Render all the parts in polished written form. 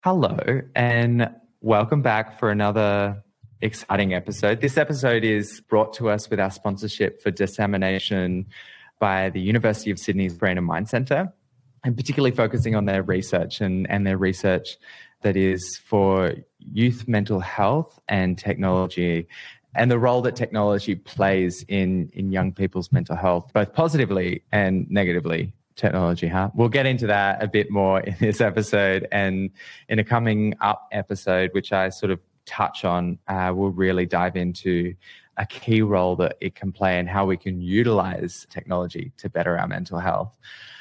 Hello, and welcome back for another exciting episode. This episode is brought to us with our sponsorship for dissemination by the University of Sydney's Brain and Mind Centre, and particularly focusing on their research and their research that is for youth mental health and technology, and the role that technology plays in young people's mental health, both positively and negatively. Technology, huh? We'll get into that a bit more in this episode, and in a coming up episode, which I sort of touch on, we'll really dive into a key role that it can play and how we can utilize technology to better our mental health.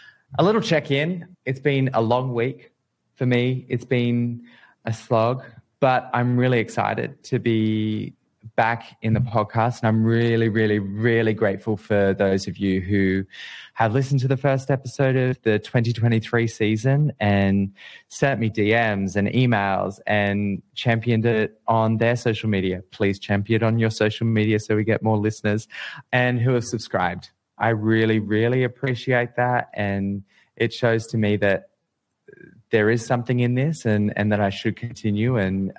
A little check-in. It's been a long week for me. It's been a slog, but I'm really excited to be back in the podcast. And I'm really, really, really grateful for those of you who have listened to the first episode of the 2023 season and sent me DMs and emails and championed it on their social media. Please champion it on your social media so we get more listeners, and who have subscribed. I really, really appreciate that. And it shows to me that there is something in this and that I should continue. And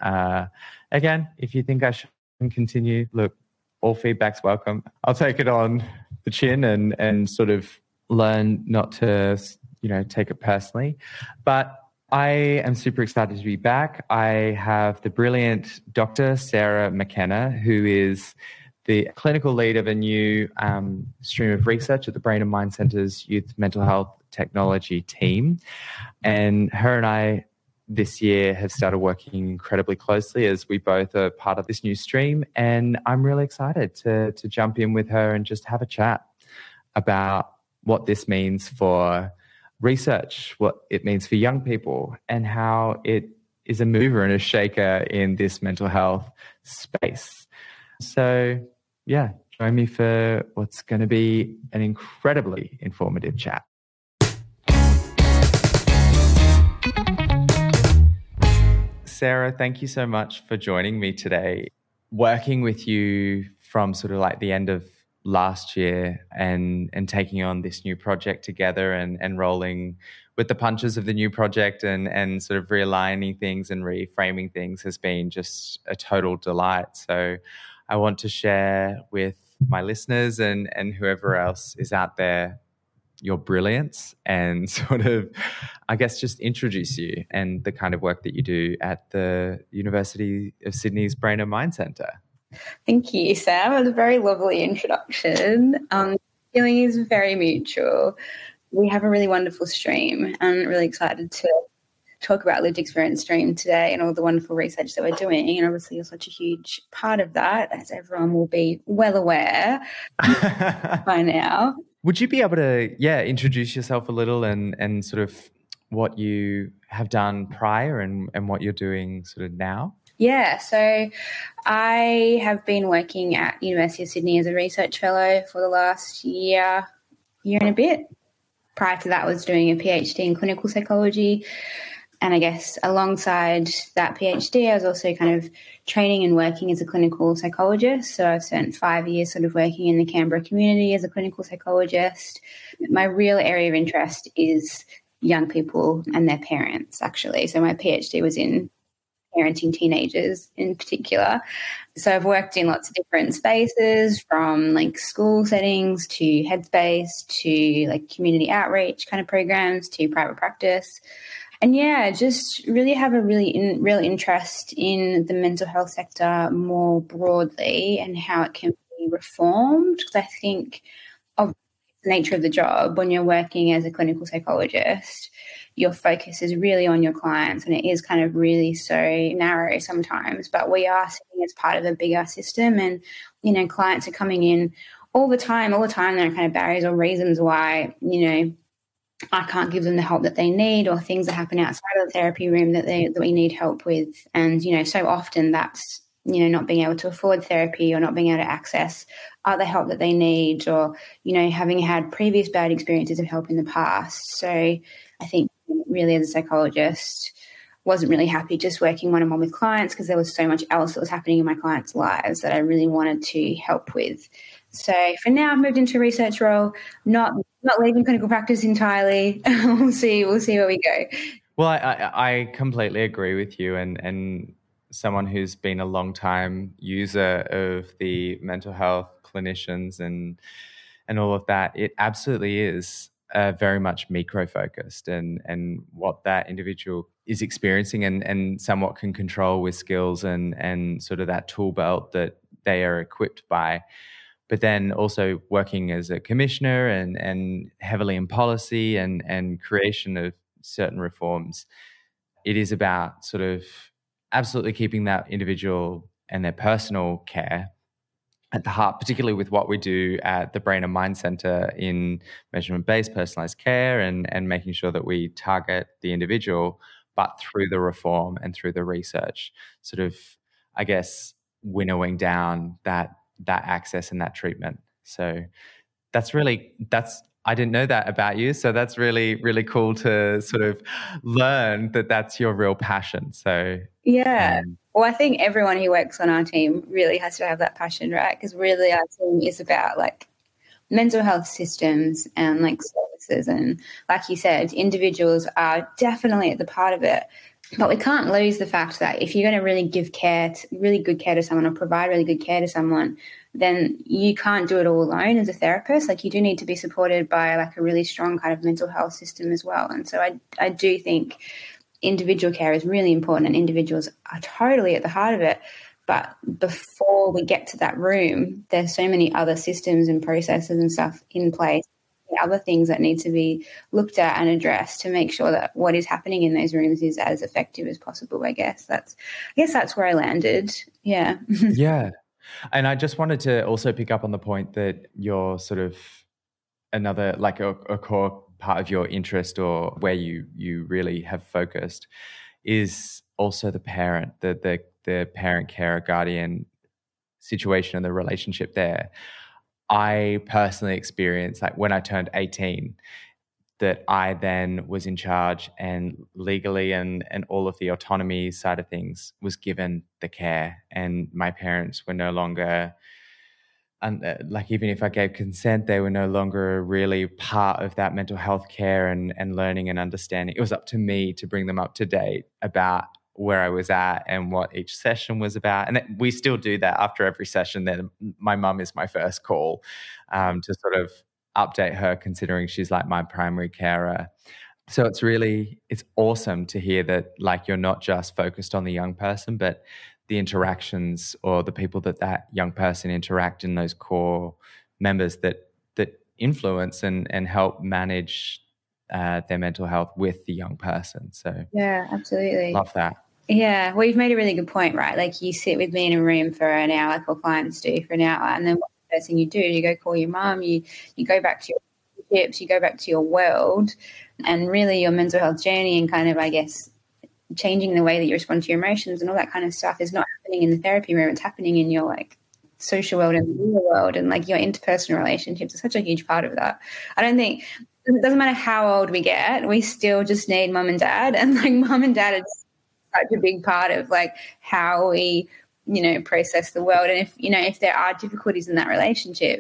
again, if you think I should continue, look, all feedback's welcome. I'll take it on the chin and sort of learn not to, take it personally. But I am super excited to be back. I have the brilliant Dr. Sarah McKenna, who is the clinical lead of a new stream of research at the Brain and Mind Centre's Youth Mental Health Technology team. And her and I this year have started working incredibly closely as we both are part of this new stream. And I'm really excited to jump in with her and just have a chat about what this means for research, what it means for young people, and how it is a mover and a shaker in this mental health space. So, yeah, join me for what's going to be an incredibly informative chat. Sarah, thank you so much for joining me today. Working with you from sort of like the end of last year and taking on this new project together and rolling with the punches of the new project and sort of realigning things and reframing things has been just a total delight. So I want to share with my listeners and whoever else is out there your brilliance and sort of, I guess, just introduce you and the kind of work that you do at the University of Sydney's Brain and Mind Centre. Thank you, Sam. It was a very lovely introduction. Feeling is very mutual. We have a really wonderful stream. I'm really excited to talk about lived experience stream today and all the wonderful research that we're doing. And obviously you're such a huge part of that, as everyone will be well aware by now. Would you be able to, introduce yourself a little and sort of what you have done prior and what you're doing sort of now? Yeah, so I have been working at University of Sydney as a research fellow for the last year and a bit. Prior to that, I was doing a PhD in clinical psychology. And I guess alongside that PhD, I was also kind of training and working as a clinical psychologist. So I've spent 5 years sort of working in the Canberra community as a clinical psychologist. My real area of interest is young people and their parents, actually. So my PhD was in parenting teenagers in particular. So I've worked in lots of different spaces, from like school settings to Headspace to like community outreach kind of programs to private practice. And yeah, just really have a real interest in the mental health sector more broadly and how it can be reformed. Because I think of the nature of the job, when you're working as a clinical psychologist, your focus is really on your clients, and it is kind of really so narrow sometimes. But we are sitting as part of a bigger system, and clients are coming in all the time. There are kind of barriers or reasons why I can't give them the help that they need, or things that happen outside of the therapy room that we need help with. And, so often that's, not being able to afford therapy or not being able to access other help that they need, or, having had previous bad experiences of help in the past. So I think really as a psychologist, wasn't really happy just working one-on-one with clients, because there was so much else that was happening in my clients' lives that I really wanted to help with. So for now, I've moved into a research role, not leaving clinical practice entirely. We'll see where we go. Well, I completely agree with you, and someone who's been a long time user of the mental health clinicians and all of that, it absolutely is very much micro focused and what that individual is experiencing and somewhat can control with skills and sort of that tool belt that they are equipped by. But then also working as a commissioner and heavily in policy and creation of certain reforms, it is about sort of absolutely keeping that individual and their personal care at the heart, particularly with what we do at the Brain and Mind Centre in measurement-based personalised care and making sure that we target the individual, but through the reform and through the research, sort of, I guess, winnowing down that access and that treatment. So I didn't know that about you. So that's really, really cool to sort of learn that that's your real passion. So yeah. Well, I think everyone who works on our team really has to have that passion, right? Because really our team is about like mental health systems and like services. And like you said, individuals are definitely at the part of it. But we can't lose the fact that if you're going to really give care, really good care to someone or provide really good care to someone, then you can't do it all alone as a therapist. Like you do need to be supported by like a really strong kind of mental health system as well. And so I do think individual care is really important and individuals are totally at the heart of it. But before we get to that room, there's so many other systems and processes and stuff in place, other things that need to be looked at and addressed to make sure that what is happening in those rooms is as effective as possible. I guess that's where I landed. Yeah. Yeah. And I just wanted to also pick up on the point that you're sort of another, like a core part of your interest or where you really have focused is also the parent, the parent, carer, guardian situation and the relationship there. I personally experienced, like when I turned 18, that I then was in charge and legally and all of the autonomy side of things was given the care, and my parents were no longer, like even if I gave consent, they were no longer really part of that mental health care and learning and understanding. It was up to me to bring them up to date about where I was at and what each session was about. And we still do that after every session. Then my mum is my first call to sort of update her, considering she's like my primary carer. So it's awesome to hear that like you're not just focused on the young person, but the interactions or the people that young person interact in, those core members that influence and help manage their mental health with the young person. So yeah, absolutely. Love that. Yeah, well, you've made a really good point, right? Like you sit with me in a room for an hour, like all clients do for an hour, and then what's the first thing you do? You go call your mum, you go back to your relationships, you go back to your world, and really your mental health journey and kind of, I guess, changing the way that you respond to your emotions and all that kind of stuff is not happening in the therapy room. It's happening in your like social world and the real world, and like your interpersonal relationships are such a huge part of that. I don't think it doesn't matter how old we get, we still just need mum and dad, and like mum and dad is such a big part of like how we, process the world. And if there are difficulties in that relationship,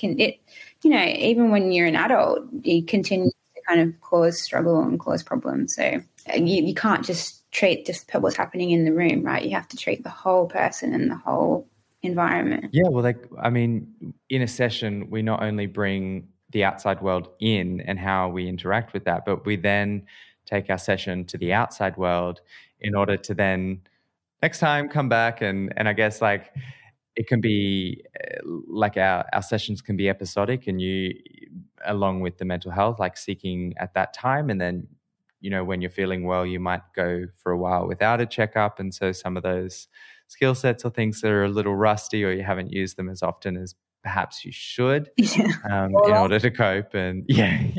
even when you're an adult, it continues to kind of cause struggle and cause problems. So you can't just treat just what's happening in the room, right? You have to treat the whole person and the whole environment. Yeah, well, in a session, we not only bring the outside world in and how we interact with that, but we then take our session to the outside world in order to then next time come back and I guess like it can be like our sessions can be episodic, and you, along with the mental health, like seeking at that time, and then when you're feeling well, you might go for a while without a checkup, and so some of those skill sets or things that are a little rusty or you haven't used them as often as perhaps you should in order to cope. And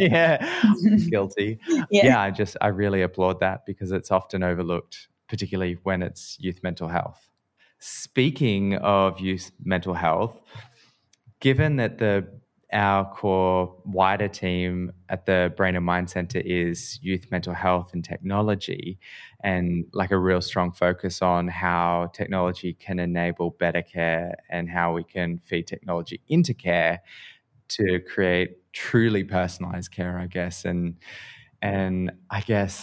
guilty. I really applaud that because it's often overlooked, particularly when it's youth mental health. Speaking of youth mental health, given that our core wider team at the Brain and Mind Centre is youth mental health and technology, and like a real strong focus on how technology can enable better care and how we can feed technology into care to create truly personalized care, I guess. And I guess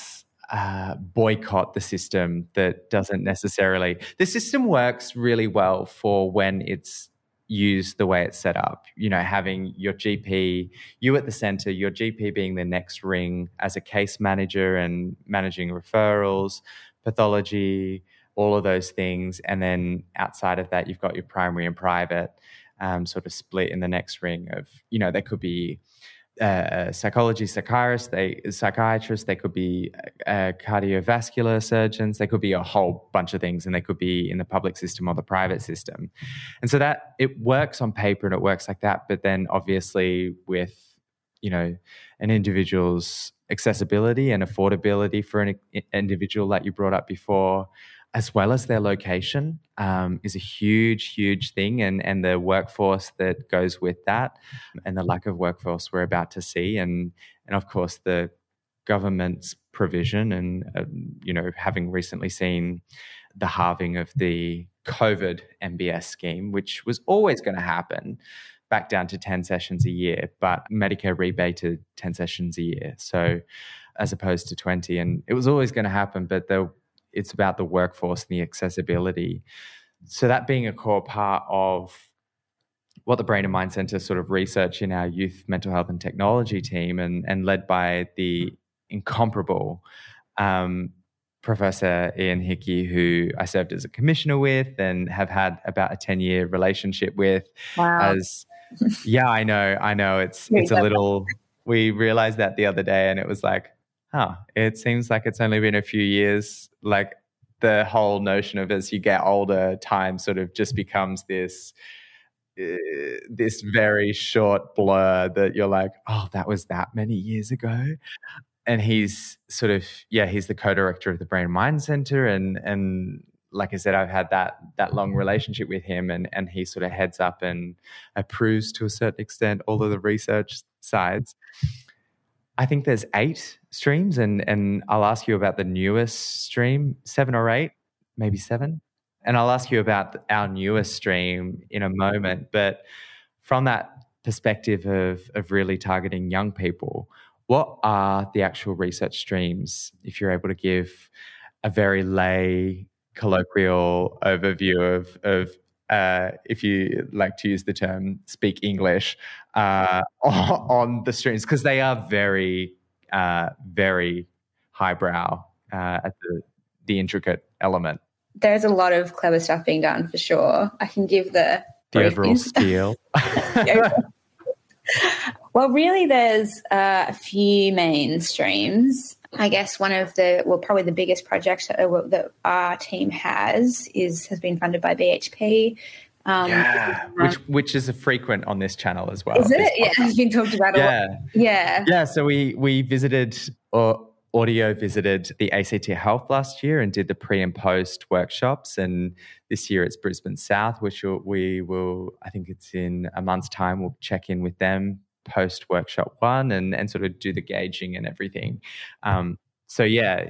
boycott the system that doesn't necessarily. The system works really well for when it's used the way it's set up. Having your GP, you at the centre, your GP being the next ring as a case manager and managing referrals, pathology, all of those things. And then outside of that, you've got your primary and private sort of split in the next ring of, they could be psychology psychiatrists, they could be cardiovascular surgeons, they could be a whole bunch of things, and they could be in the public system or the private system. And so that it works on paper and it works like that, but then obviously with an individual's accessibility and affordability for an individual that you brought up before, as well as their location, is a huge thing, and the workforce that goes with that, and the lack of workforce we're about to see, and of course the government's provision, and having recently seen the halving of the COVID MBS scheme, which was always going to happen, back down to 10 sessions a year, but Medicare rebated 10 sessions a year, so as opposed to 20, and it was always going to happen, but it's about the workforce and the accessibility. So that being a core part of what the Brain and Mind Centre sort of research in our youth mental health and technology team, and led by the incomparable Professor Ian Hickey, who I served as a commissioner with and have had about a 10-year relationship with. Wow. Yeah, I know. It's a little, we realized that the other day, and it was like, it seems like it's only been a few years. Like the whole notion of as you get older, time sort of just becomes this very short blur that you're like, oh, that was that many years ago. And he's sort of, he's the co-director of the Brain and Mind Centre. And like I said, I've had that long relationship with him, and he sort of heads up and approves to a certain extent all of the research sides. I think there's 8 streams, and I'll ask you about the newest stream, 7 or 8, maybe 7. And I'll ask you about our newest stream in a moment. But from that perspective of really targeting young people, what are the actual research streams, if you're able to give a very lay, colloquial overview of if you like to use the term speak English, on the streams, because they are very, very highbrow at the intricate element. There's a lot of clever stuff being done for sure. I can give the overall spiel. Well, really, there's a few main streams. I guess one of probably the biggest projects that our team has been funded by BHP. Which is a frequent on this channel as well. Is it? Yeah, it's been talked about a lot. Yeah. So we visited or audio visited the ACT Health last year and did the pre and post workshops. And this year it's Brisbane South, which we will, I think it's in a month's time, we'll check in with them post workshop 1 and sort of do the gauging and everything. So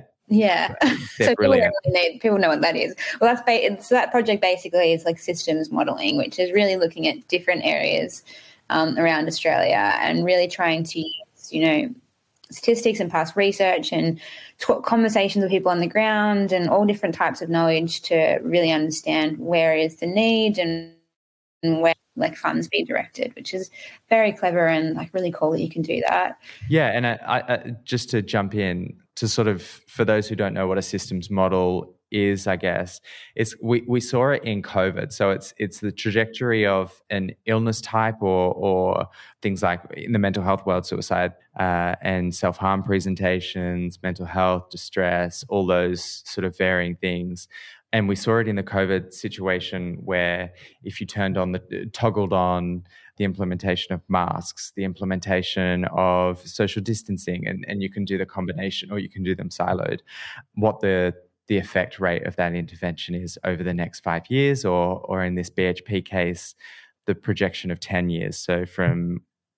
people know what that is. Well, so that project basically is like systems modelling, which is really looking at different areas around Australia and really trying to use, statistics and past research and conversations with people on the ground and all different types of knowledge to really understand where is the need and where funds be directed, which is very clever and really cool that you can do that. Yeah, and I just to jump in to sort of, for those who don't know what a systems model is, I guess, we saw it in COVID. So it's the trajectory of an illness type or things like in the mental health world, suicide and self-harm presentations, mental health, distress, all those sort of varying things. And we saw it in the COVID situation where if you toggled on the implementation of masks, the implementation of social distancing, and you can do the combination or you can do them siloed, what the effect rate of that intervention is over the next 5 years, or in this BHP case, the projection of 10 years. So from,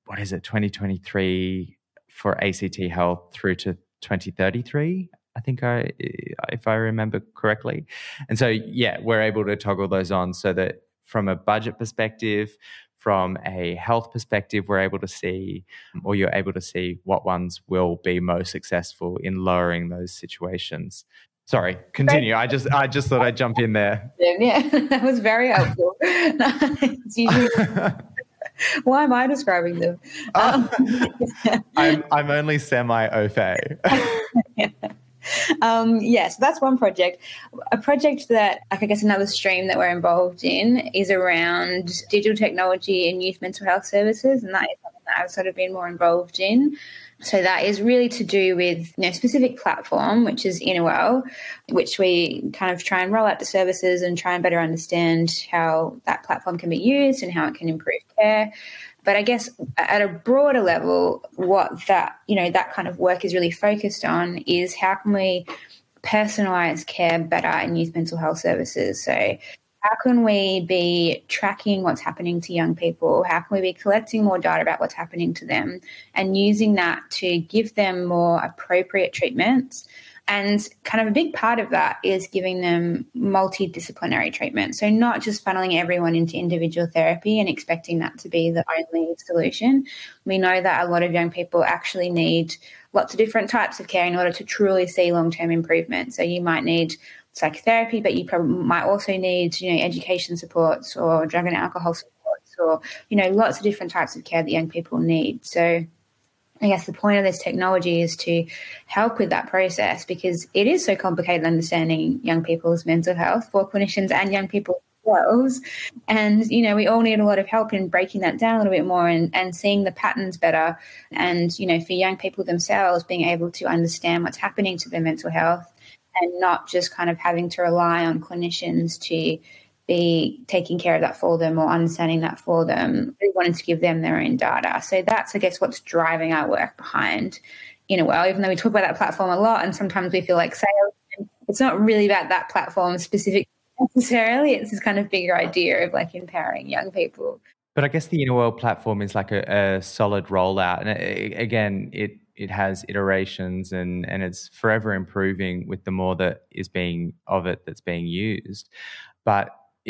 2023 for ACT Health through to 2033, I think if I remember correctly. And so, we're able to toggle those on so that from a budget perspective, from a health perspective, we're able to see, or you're able to see what ones will be most successful in lowering those situations. Sorry, continue. I just thought I'd jump in there. Yeah, that was very helpful. It's usually, why am I describing them? I'm only semi-au fait. So that's one project. A project that, I guess another stream that we're involved in is around digital technology and youth mental health services, and that is something that I've sort of been more involved in. So that is really to do with a specific platform, which is Innerwell, which we kind of try and roll out to services and try and better understand how that platform can be used and how it can improve care. But I guess at a broader level, what that kind of work is really focused on is how can we personalise care better in youth mental health services. So how can we be tracking what's happening to young people? How can we be collecting more data about what's happening to them and using that to give them more appropriate treatments? And kind of a big part of that is giving them multidisciplinary treatment. So not just funneling everyone into individual therapy and expecting that to be the only solution. We know that a lot of young people actually need lots of different types of care in order to truly see long-term improvement. So you might need psychotherapy, but you probably might also need, education supports or drug and alcohol supports or, lots of different types of care that young people need. So I guess the point of this technology is to help with that process, because it is so complicated understanding young people's mental health for clinicians and young people themselves. And, we all need a lot of help in breaking that down a little bit more and seeing the patterns better. And, for young people themselves, being able to understand what's happening to their mental health and not just kind of having to rely on clinicians to be taking care of that for them or understanding that for them. We wanted to give them their own data. So that's, I guess, what's driving our work behind Innerwell, even though we talk about that platform a lot and sometimes we feel like sales, it's not really about that platform specifically necessarily. It's this kind of bigger idea of like empowering young people. But I guess the Innerwell platform is like a solid rollout. And again, it has iterations and it's forever improving with the more that is being of it that's being used. But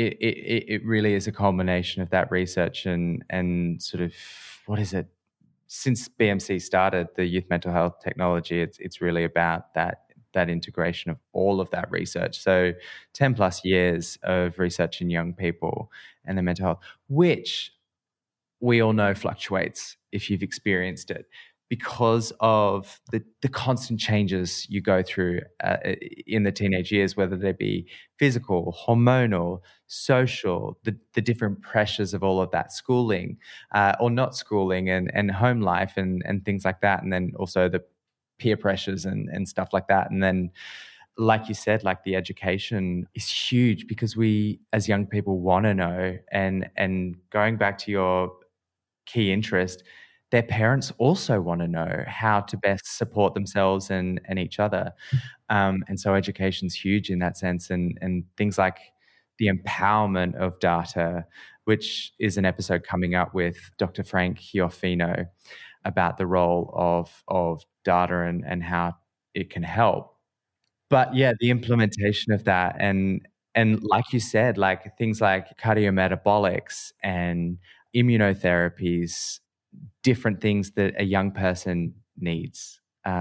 it really is a culmination of that research and sort of, what is it? Since BMC started the youth mental health technology, it's really about that integration of all of that research. So 10 plus years of research in young people and their mental health, which we all know fluctuates if you've experienced it, because of the constant changes you go through in the teenage years, whether they be physical, hormonal, social, the different pressures of all of that schooling or not schooling and home life and things like that. And then also the peer pressures and stuff like that. And then, like you said, like the education is huge because we as young people want to know. And going back to your key interest, their parents also want to know how to best support themselves and each other. And so education's huge in that sense. And things like the empowerment of data, which is an episode coming up with Dr. Frank Chiofino about the role of data and how it can help. But yeah, the implementation of that and like you said, like things like cardiometabolics and immunotherapies, different things that a young person needs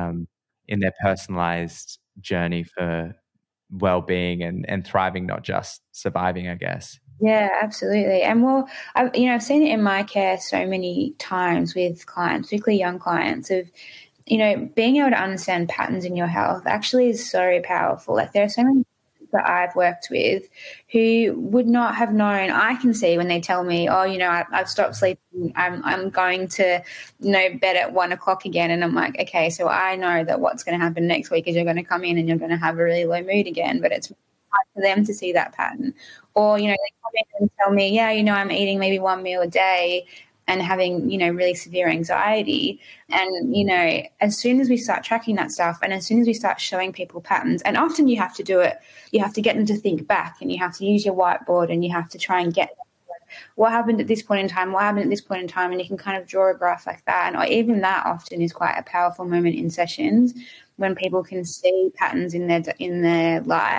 in their personalized journey for well-being and thriving, not just surviving, I guess. Yeah, absolutely. And well, I've seen it in my care so many times with clients, particularly young clients, of being able to understand patterns in your health actually is so powerful. Like there are so many that I've worked with who would not have known. I can see when they tell me, oh, I've stopped sleeping. I'm going to bed at 1 o'clock again. And I'm like, okay, so I know that what's going to happen next week is you're going to come in and you're going to have a really low mood again. But it's hard for them to see that pattern. Or, they come in and tell me, yeah, I'm eating maybe one meal a day and having, really severe anxiety. And, as soon as we start tracking that stuff and as soon as we start showing people patterns, and often you have to do it, you have to get them to think back and you have to use your whiteboard and you have to try and get what happened at this point in time, what happened at this point in time, and you can kind of draw a graph like that. And even that often is quite a powerful moment in sessions when people can see patterns in their life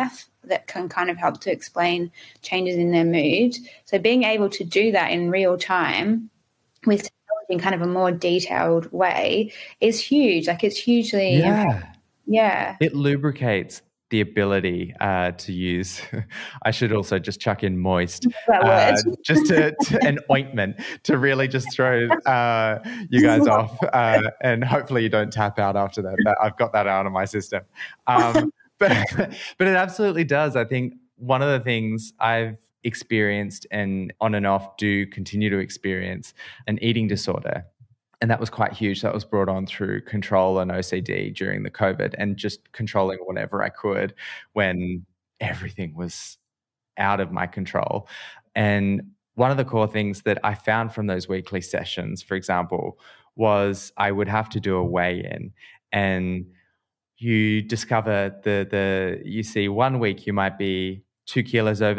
that can kind of help to explain changes in their mood. So being able to do that in real time with technology in kind of a more detailed way is huge. Like it's hugely impactful. Yeah. It lubricates the ability to use, I should also just chuck in moist, just to an ointment to really just throw you guys off. And hopefully you don't tap out after that. I've got that out of my system. But it absolutely does. I think one of the things I've experienced and on and off do continue to experience an eating disorder. And that was quite huge. That was brought on through control and OCD during the COVID and just controlling whatever I could when everything was out of my control. And one of the core things that I found from those weekly sessions, for example, was I would have to do a weigh-in, and you discover you see 1 week you might be 2 kilos over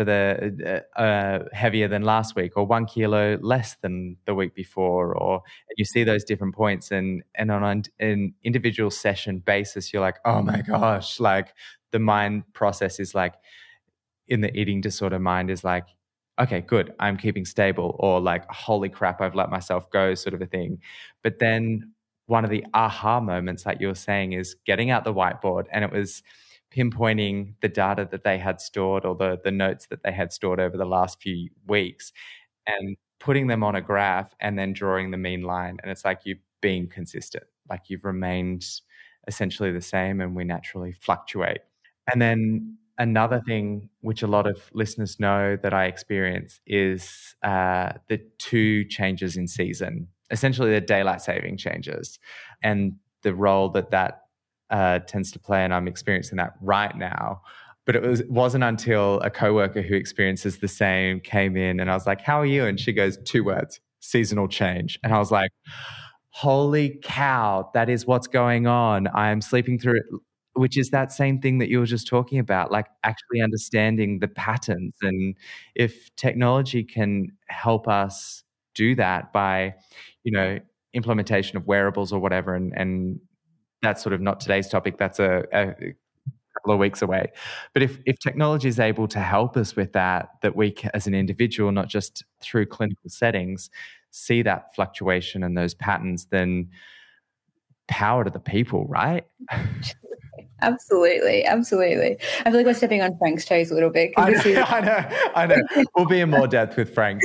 heavier than last week, or 1 kilo less than the week before, or you see those different points, and on an individual session basis, you're like, oh my gosh, like the mind process is like, in the eating disorder mind is like, okay, good, I'm keeping stable, or like, holy crap, I've let myself go, sort of a thing. But then one of the aha moments, like you were saying, is getting out the whiteboard, and it was pinpointing the data that they had stored, or the notes that they had stored over the last few weeks, and putting them on a graph and then drawing the mean line. And it's like you being consistent, like you've remained essentially the same, and we naturally fluctuate. And then another thing which a lot of listeners know that I experience is the 2 changes in season, essentially the daylight saving changes, and the role that tends to play, and I'm experiencing that right now. But it wasn't until a coworker who experiences the same came in, and I was like, how are you? And she goes, 2 words, seasonal change. And I was like, holy cow, that is what's going on. I'm sleeping through it, which is that same thing that you were just talking about, like actually understanding the patterns. And if technology can help us do that by, implementation of wearables or whatever, and that's sort of not today's topic. That's a couple of weeks away. But if technology is able to help us with that we as an individual, not just through clinical settings, see that fluctuation and those patterns, then power to the people, right? Absolutely. I feel like we're stepping on Frank's toes a little bit. I know. We'll be in more depth with Frank.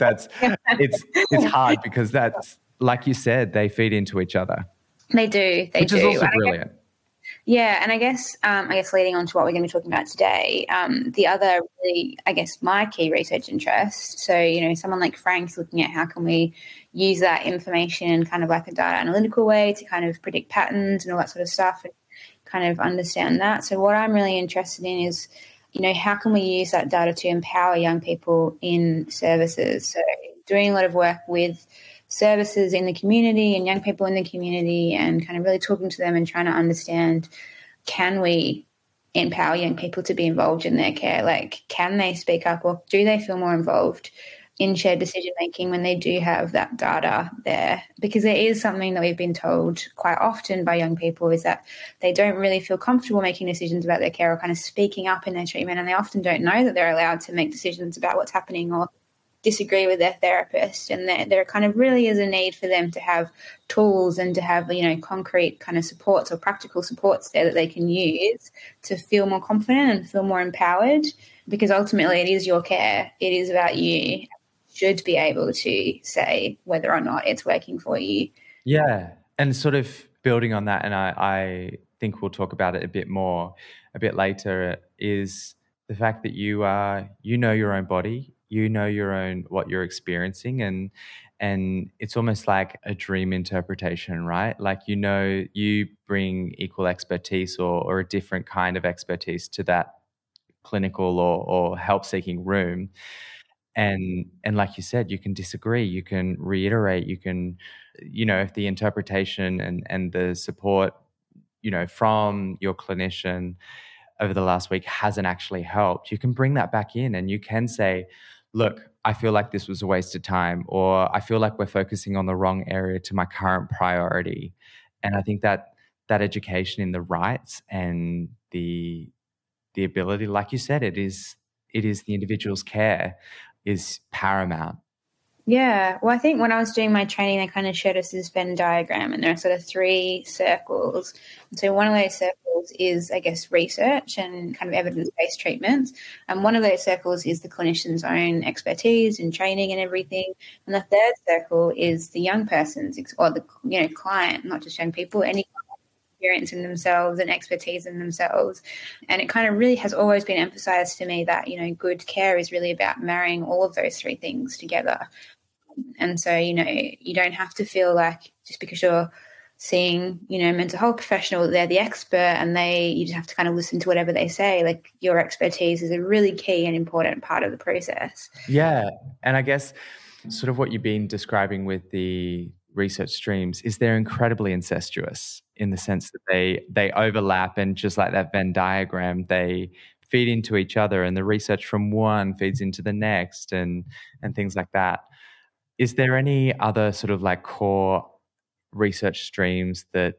It's hard because that's, like you said, they feed into each other. They do. Which is also brilliant. And I guess leading on to what we're going to be talking about today, the other really, my key research interest. So, someone like Frank's looking at how can we use that information in kind of like a data analytical way to kind of predict patterns and all that sort of stuff and kind of understand that. So what I'm really interested in is, how can we use that data to empower young people in services? So doing a lot of work with services in the community and young people in the community, and kind of really talking to them and trying to understand, can we empower young people to be involved in their care? Like, can they speak up, or do they feel more involved in shared decision making when they do have that data there? Because there is something that we've been told quite often by young people, is that they don't really feel comfortable making decisions about their care or kind of speaking up in their treatment, and they often don't know that they're allowed to make decisions about what's happening or disagree with their therapist. And there kind of really is a need for them to have tools and to have, concrete kind of supports or practical supports there that they can use to feel more confident and feel more empowered, because ultimately it is your care. It is about you. You should be able to say whether or not it's working for you. Yeah. And sort of building on that, and I think we'll talk about it a bit later, is the fact that you know your own body, you know what you're experiencing, and it's almost like a dream interpretation, right? Like, you bring equal expertise or a different kind of expertise to that clinical or help-seeking room. And like you said, you can disagree, you can reiterate, you can, if the interpretation and the support, from your clinician over the last week hasn't actually helped, you can bring that back in and you can say, look, I feel like this was a waste of time, or I feel like we're focusing on the wrong area to my current priority. And I think that education in the rights and the the ability, like you said, it is the individual's care is paramount. Yeah. Well, I think when I was doing my training, they kind of showed us this Venn diagram, and there are sort of 3 circles. So one of those circles is, I guess, research and kind of evidence-based treatments. And one of those circles is the clinician's own expertise and training and everything. And the third circle is the young person's, or the client, not just young people, any experience in themselves and expertise in themselves. And it kind of really has always been emphasized to me that, good care is really about marrying all of those 3 things together. And so, you don't have to feel like just because you're seeing, a mental health professional, they're the expert and you just have to kind of listen to whatever they say. Like, your expertise is a really key and important part of the process. Yeah. And I guess sort of what you've been describing with the research streams is they're incredibly incestuous in the sense that they overlap, and just like that Venn diagram, they feed into each other, and the research from one feeds into the next and things like that. Is there any other sort of like core research streams that,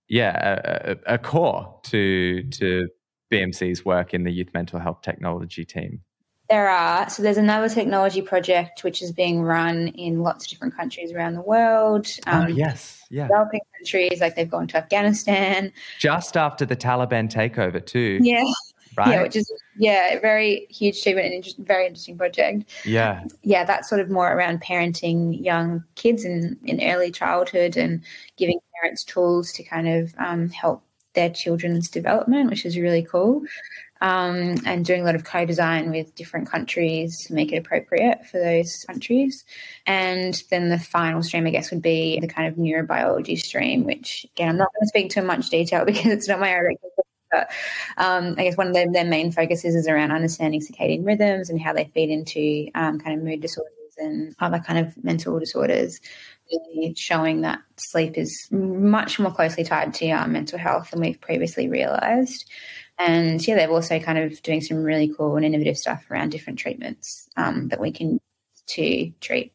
are core to BMC's work in the Youth Mental Health Technology team? There are. So there's another technology project which is being run in lots of different countries around the world. Yes. Yeah. Developing countries, like they've gone to Afghanistan. Just after the Taliban takeover too. Yeah. Right? Yeah, which is a very huge achievement and very interesting project. Yeah. Yeah, that's sort of more around parenting young kids in early childhood and giving parents tools to kind of help their children's development, which is really cool. And doing a lot of co-design with different countries to make it appropriate for those countries. And then the final stream, I guess, would be the kind of neurobiology stream, which, again, I'm not going to speak too much detail because it's not my area. But I guess one of their main focuses is around understanding circadian rhythms and how they feed into kind of mood disorders and other kind of mental disorders, really showing that sleep is much more closely tied to our mental health than we've previously realised. And they're also kind of doing some really cool and innovative stuff around different treatments that we can use to treat.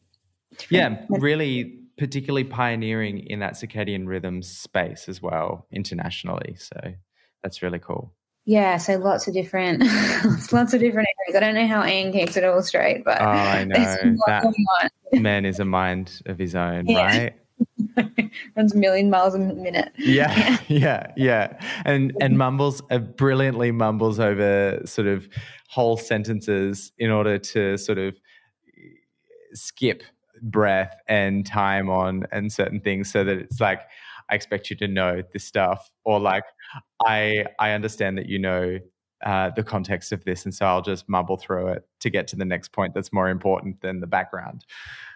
Really particularly pioneering in that circadian rhythms space as well internationally. So that's really cool. Yeah, so lots of different areas. I don't know how Ian keeps it all straight, but I know that man is a mind of his own, right? Runs a million miles a minute. Yeah. And brilliantly mumbles over sort of whole sentences in order to sort of skip breath and time on and certain things, so that it's like, I expect you to know this stuff, or like, I understand that you know the context of this, and so I'll just mumble through it to get to the next point that's more important than the background.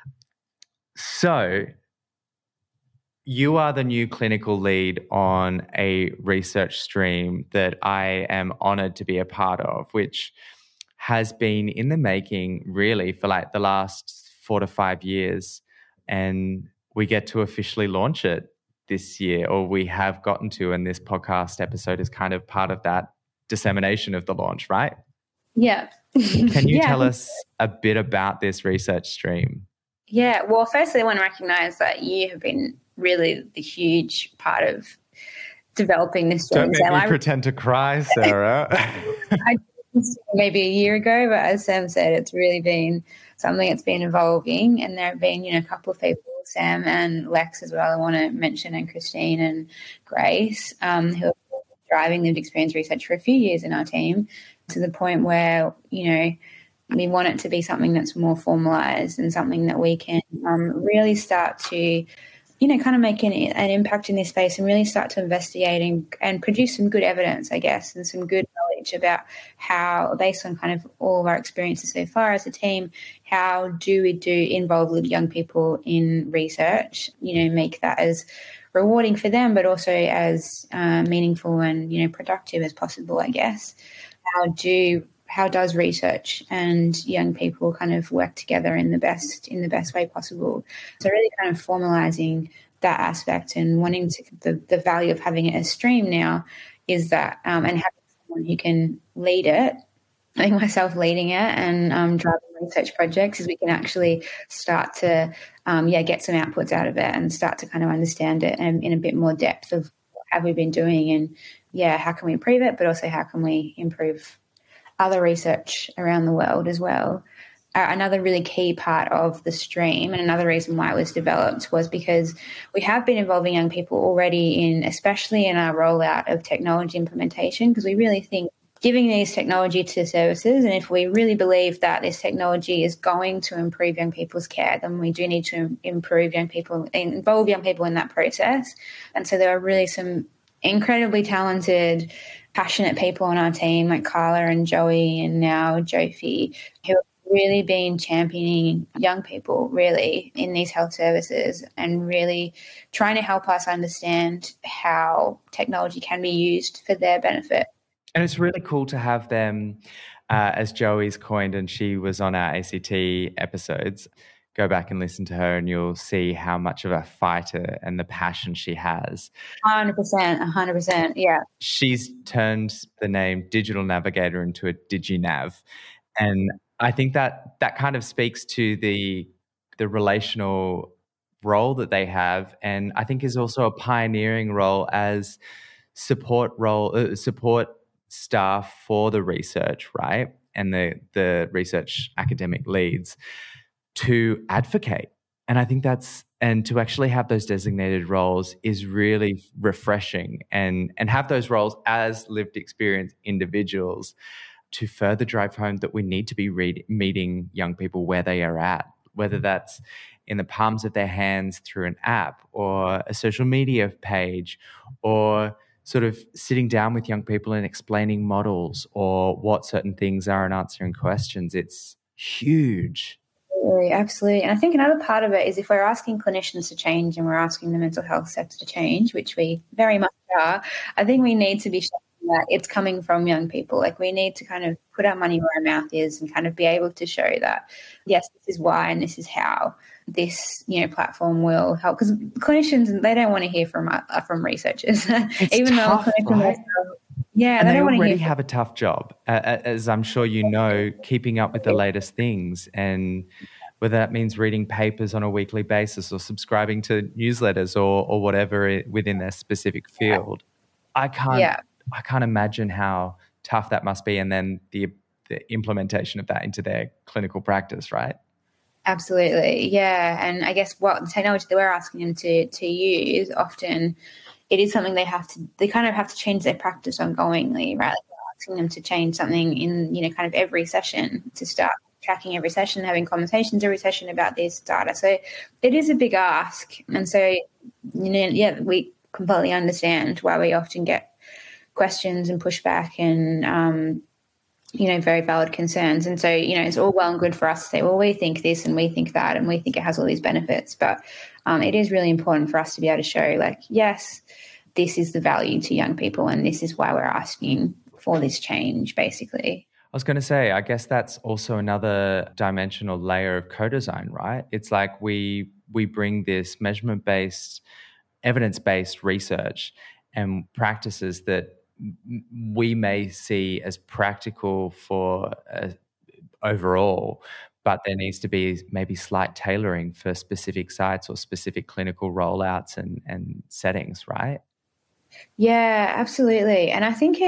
So you are the new clinical lead on a research stream that I am honoured to be a part of, which has been in the making really for like the last 4 to 5 years, and we get to officially launch it this year, or we have gotten to, and this podcast episode is kind of part of that dissemination of the launch, right? Yeah. Can you tell us a bit about this research stream? Yeah. Well, firstly, I want to recognise that you have been really the huge part of developing this stream. Don't make me pretend to cry, Sarah. I maybe a year ago, but as Sam said, it's really been something that's been evolving, and there have been, a couple of people, Sam and Lex as well, I want to mention, and Christine and Grace, who have been driving lived experience research for a few years in our team, to the point where, we want it to be something that's more formalised and something that we can really start to, kind of make an impact in this space and really start to investigate and produce some good evidence, I guess, and some good knowledge about how, based on kind of all of our experiences so far as a team, how do we involve young people in research, make that as rewarding for them, but also as meaningful and, productive as possible, I guess. How does research and young people kind of work together in the best way possible? So really kind of formalizing that aspect and wanting the value of having it as stream now is that, and having someone who can lead it, I think myself leading it and driving research projects, is we can actually start to, get some outputs out of it and start to kind of understand it in a bit more depth of what have we been doing, and how can we improve it, but also how can we improve other research around the world as well. Another really key part of the stream, and another reason why it was developed, was because we have been involving young people already especially in our rollout of technology implementation, because we really think giving these technology to services, and if we really believe that this technology is going to improve young people's care, then we do need to involve young people in that process. And so there are really some incredibly talented, passionate people on our team, like Carla and Joey and now Jofi, who have really been championing young people really in these health services and really trying to help us understand how technology can be used for their benefit. And it's really cool to have them, as Joey's coined, and she was on our ACT episodes. Go back and listen to her and you'll see how much of a fighter and the passion she has. 100%, yeah. She's turned the name Digital Navigator into a DigiNav. And I think that kind of speaks to the relational role that they have, and I think is also a pioneering role as support staff for the research, right? And the research academic leads to advocate. And I think and to actually have those designated roles is really refreshing, and have those roles as lived experience individuals to further drive home that we need to be meeting young people where they are at, whether that's in the palms of their hands through an app or a social media page, or sort of sitting down with young people and explaining models or what certain things are and answering questions. It's huge. Absolutely. And I think another part of it is if we're asking clinicians to change and we're asking the mental health sector to change, which we very much are, I think we need to be showing that it's coming from young people. Like, we need to kind of put our money where our mouth is and kind of be able to show that, yes, this is why and this is how this platform will help. Because clinicians, they don't want to hear from researchers. It's even tough, though right? Yeah, and they don't already have a tough job, as I'm sure you know, keeping up with the latest things, and whether that means reading papers on a weekly basis or subscribing to newsletters or whatever within their specific field. I can't imagine how tough that must be, and then the implementation of that into their clinical practice, right? Absolutely, yeah. And I guess what the technology that we're asking them to use, often it is something they kind of have to change their practice ongoingly, right? Like, we're asking them to change something in, kind of every session, to start tracking every session, having conversations every session about this data. So it is a big ask. And so, we completely understand why we often get questions and pushback and, very valid concerns. And so, it's all well and good for us to say, well, we think this and we think that and we think it has all these benefits. But it is really important for us to be able to show, like, yes, this is the value to young people and this is why we're asking for this change, basically. I was going to say, I guess that's also another dimensional layer of co-design, right? It's like we bring this measurement-based, evidence-based research and practices that we may see as practical for overall, but there needs to be maybe slight tailoring for specific sites or specific clinical rollouts and settings, right? Yeah, absolutely. And I think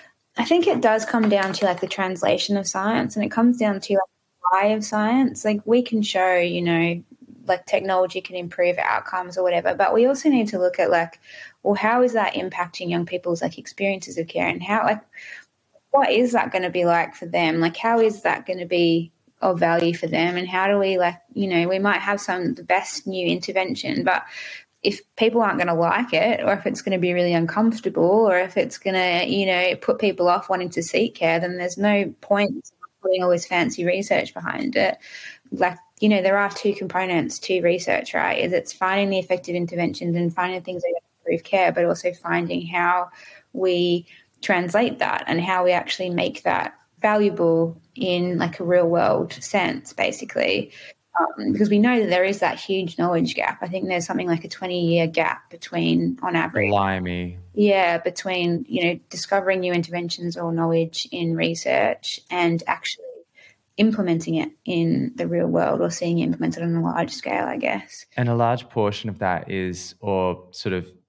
it does come down to like the translation of science, and it comes down to like the why of science. Like, we can show, like technology can improve outcomes or whatever, but we also need to look at like, well, how is that impacting young people's like experiences of care, and how, like, what is that going to be like for them? Like, how is that going to be of value for them? And how do we, like, we might have the best new intervention, but if people aren't going to like it, or if it's going to be really uncomfortable, or if it's going to, put people off wanting to seek care, then there's no point putting all this fancy research behind it. Like, there are two components to research, right? It's finding the effective interventions and finding things that improve care, but also finding how we translate that and how we actually make that valuable in like a real world sense, basically. Because we know that there is that huge knowledge gap. I think there's something like a 20-year gap between, on average. Blimey. Yeah, between, discovering new interventions or knowledge in research and actually implementing it in the real world, or seeing it implemented on a large scale, I guess. And a large portion of that is, or sort of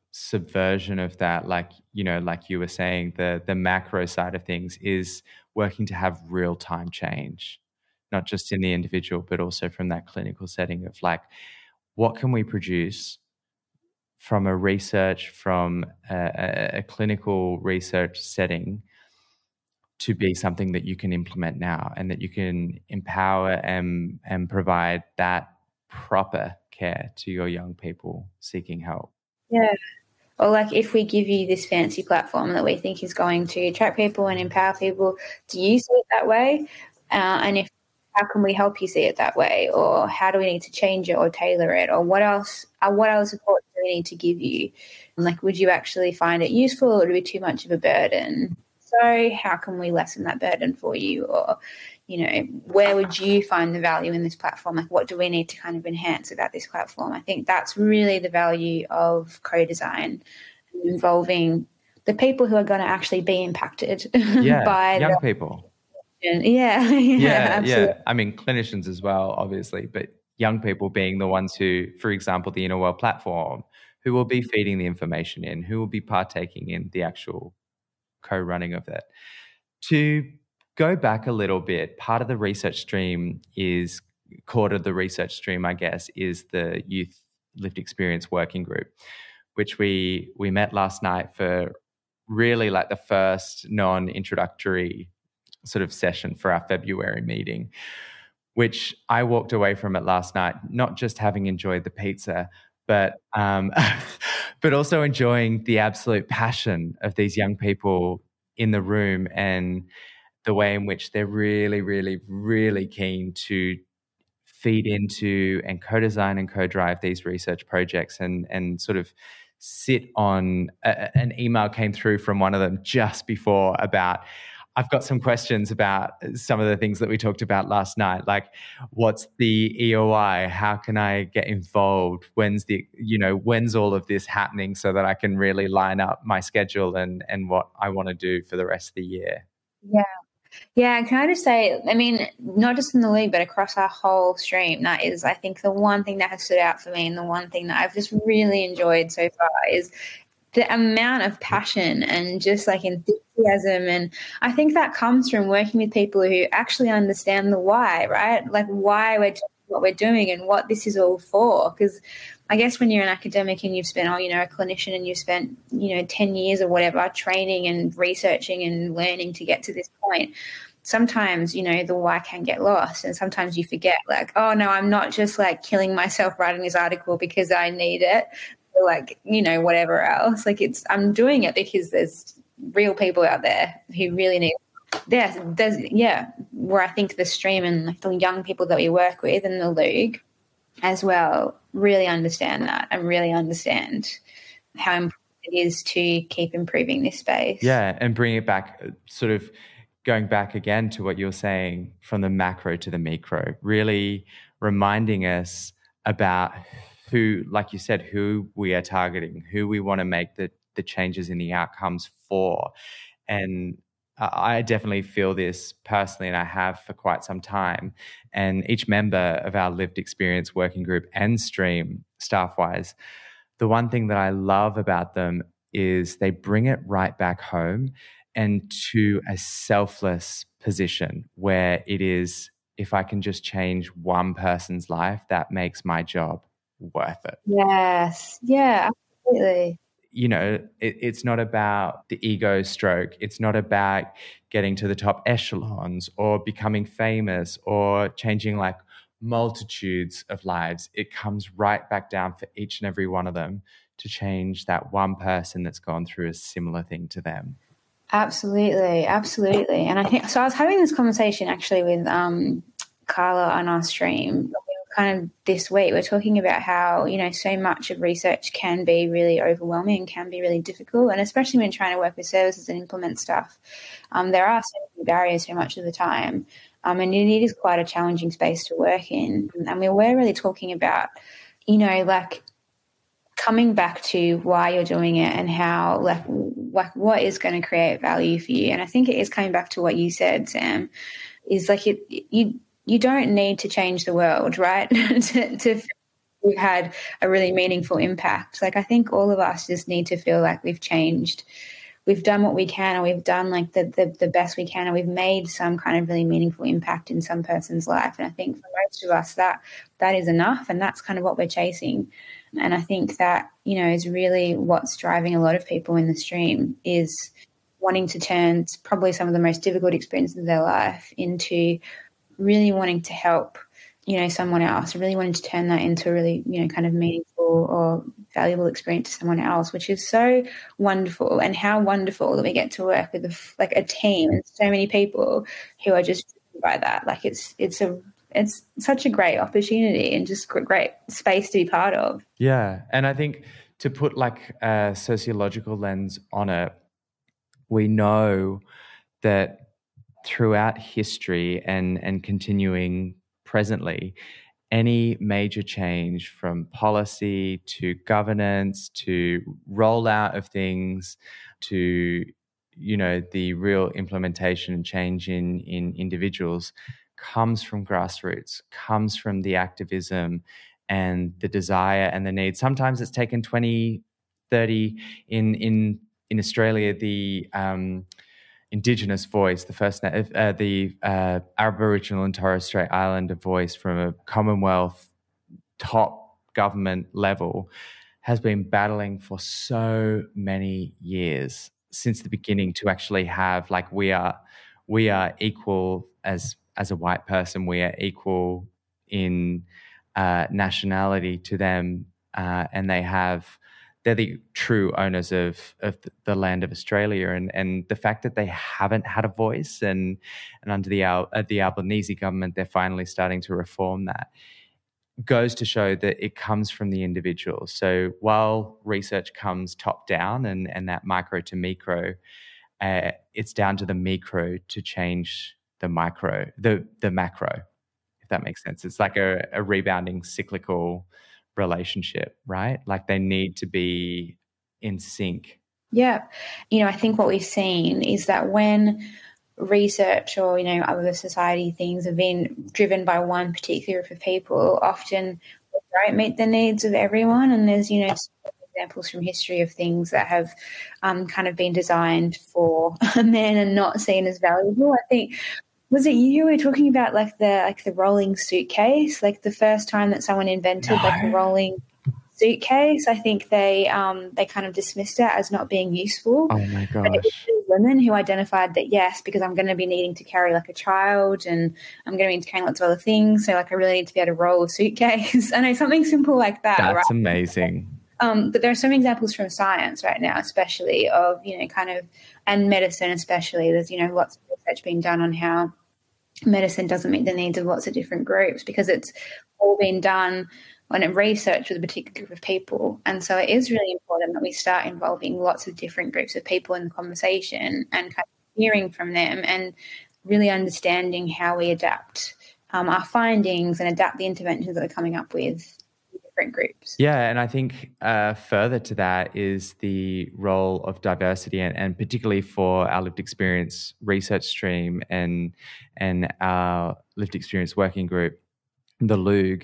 subversion of that, like, you know, like you were saying, the macro side of things is working to have real time change, not just in the individual, but also from that clinical setting of like, what can we produce from a research, from a clinical research setting to be something that you can implement now and that you can empower and provide that proper care to your young people seeking help. Yeah. Or like if we give you this fancy platform that we think is going to attract people and empower people, do you see it that way? And if, how can we help you see it that way? Or how do we need to change it or tailor it? Or what else support do we need to give you? Like, would you actually find it useful, or would it be too much of a burden? So how can we lessen that burden for you? Or, you know, where would you find the value in this platform? Like, what do we need to kind of enhance about this platform? I think that's really the value of co-design, involving the people who are going to actually be impacted by young people. Yeah, absolutely. I mean, clinicians as well, obviously, but young people being the ones who, for example, the Inner World platform, who will be feeding the information in, who will be partaking in the actual co-running of it. To go back a little bit, part of the research stream is, core to the research stream, I guess, is the Youth Lived Experience Working Group, which we met last night for really like the first non-introductory sort of session for our February meeting, which I walked away from it last night, not just having enjoyed the pizza, but but also enjoying the absolute passion of these young people in the room and the way in which they're really, really, really keen to feed into and co-design and co-drive these research projects and sort of sit on an email came through from one of them just before about, I've got some questions about some of the things that we talked about last night, like what's the EOI? How can I get involved? When's all of this happening so that I can really line up my schedule and what I want to do for the rest of the year? Yeah. Yeah, can I just say, I mean, not just in the league, but across our whole stream, that is, I think, the one thing that has stood out for me and the one thing that I've just really enjoyed so far is the amount of passion and just like enthusiasm. And I think that comes from working with people who actually understand the why, right? Like why we're doing what we're doing and what this is all for. Because I guess when you're an academic and you've spent, a clinician and you've spent, 10 years or whatever training and researching and learning to get to this point, sometimes, the why can get lost. And sometimes you forget like, oh no, I'm not just like killing myself writing this article because I need it. Or like, whatever else. Like I'm doing it because there's real people out there who really need it. Where I think the stream and like the young people that we work with in the league as well really understand that and really understand how important it is to keep improving this space. Yeah, and bring it back, sort of going back again to what you're saying from the macro to the micro, really reminding us about who, like you said, who we are targeting, who we want to make the changes in the outcomes for. And I definitely feel this personally, and I have for quite some time. And each member of our Lived Experience Working Group and stream, staff-wise, the one thing that I love about them is they bring it right back home and to a selfless position where it is, if I can just change one person's life, that makes my job worth it. Yes. Yeah, absolutely. It's not about the ego stroke. It's not about getting to the top echelons or becoming famous or changing like multitudes of lives. It comes right back down for each and every one of them to change that one person that's gone through a similar thing to them. Absolutely. Absolutely. And I think, so I was having this conversation actually with Carla on our stream kind of this week. We're talking about how, so much of research can be really overwhelming and can be really difficult. And especially when trying to work with services and implement stuff, there are so many barriers so much of the time. And it is quite a challenging space to work in. And we're really talking about, like coming back to why you're doing it and how, like what is going to create value for you. And I think it is coming back to what you said, Sam, is like you don't need to change the world, right? to we've had a really meaningful impact. Like, I think all of us just need to feel like we've changed. We've done what we can, and we've done like the best we can, and we've made some kind of really meaningful impact in some person's life. And I think for most of us that is enough, and that's kind of what we're chasing. And I think that, is really what's driving a lot of people in the stream, is wanting to turn probably some of the most difficult experiences of their life into really wanting to help, someone else, really wanting to turn that into a really, kind of meaningful or valuable experience to someone else, which is so wonderful. And how wonderful that we get to work with a team and so many people who are just driven by that. Like, it's such a great opportunity and just great space to be part of. Yeah. And I think to put like a sociological lens on it, we know that throughout history and continuing presently, any major change from policy to governance to rollout of things to, the real implementation and change in individuals comes from grassroots, comes from the activism and the desire and the need. Sometimes it's taken 20, 30 in Australia, the Indigenous voice, the Aboriginal and Torres Strait Islander voice from a Commonwealth top government level has been battling for so many years since the beginning to actually have, like, we are equal as a white person, we are equal in nationality to them, and they're the true owners of the land of Australia, and the fact that they haven't had a voice, and under the Albanese government, they're finally starting to reform that, goes to show that it comes from the individual. So while research comes top down and that micro to micro, it's down to the micro to change the macro, if that makes sense. It's like a rebounding cyclical relationship, right? Like, they need to be in sync. Yeah. I think what we've seen is that when research or, other society things have been driven by one particular group of people, often they don't meet the needs of everyone. And there's, examples from history of things that have kind of been designed for men and not seen as valuable. I think, was it you who were talking about like the rolling suitcase? Like, the first time that someone invented like a rolling suitcase, I think they kind of dismissed it as not being useful. Oh my gosh. But it was women who identified that, yes, because I'm going to be needing to carry like a child and I'm going to need to carry lots of other things. So like, I really need to be able to roll a suitcase. I know, something simple like that. That's right? amazing. But there are so many examples from science right now, especially of, kind of, and medicine especially. There's, lots of research being done on how medicine doesn't meet the needs of lots of different groups because it's all been done on a research with a particular group of people. And so it is really important that we start involving lots of different groups of people in the conversation and kind of hearing from them and really understanding how we adapt our findings and adapt the interventions that we're coming up with in different groups. Yeah, and I think further to that is the role of diversity, and particularly for our lived experience research stream and our lived experience working group, the LUG,